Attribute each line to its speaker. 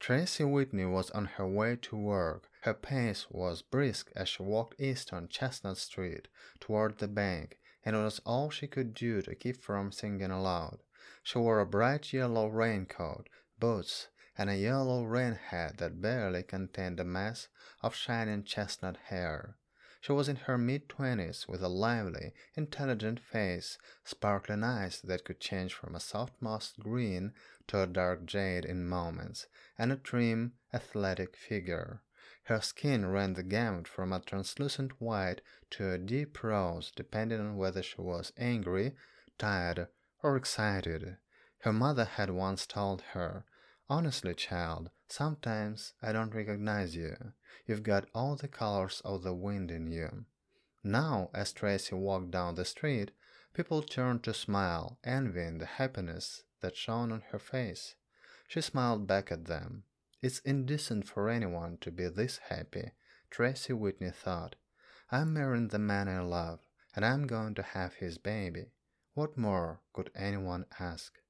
Speaker 1: Tracy Whitney was on her way to work. Her pace was brisk as she walked east on Chestnut Street toward the bank, and it was all she could do to keep from singing aloud. She wore a bright yellow raincoat, boots, and a yellow rain hat that barely contained a mass of shining chestnut hair. She was in her mid-twenties, with a lively, intelligent face, sparkling eyes that could change from a soft moss green to a dark jade in moments, and a trim, athletic figure. Her skin ran the gamut from a translucent white to a deep rose, depending on whether she was angry, tired, or excited. Her mother had once told her, "Honestly, child, sometimes I don't recognize you. You've got all the colors of the wind in you." Now, as Tracy walked down the street, people turned to smile, envying the happiness that shone on her face. She smiled back at them. "It's indecent for anyone to be this happy," Tracy Whitney thought. "I'm marrying the man I love, and I'm going to have his baby. What more could anyone ask?"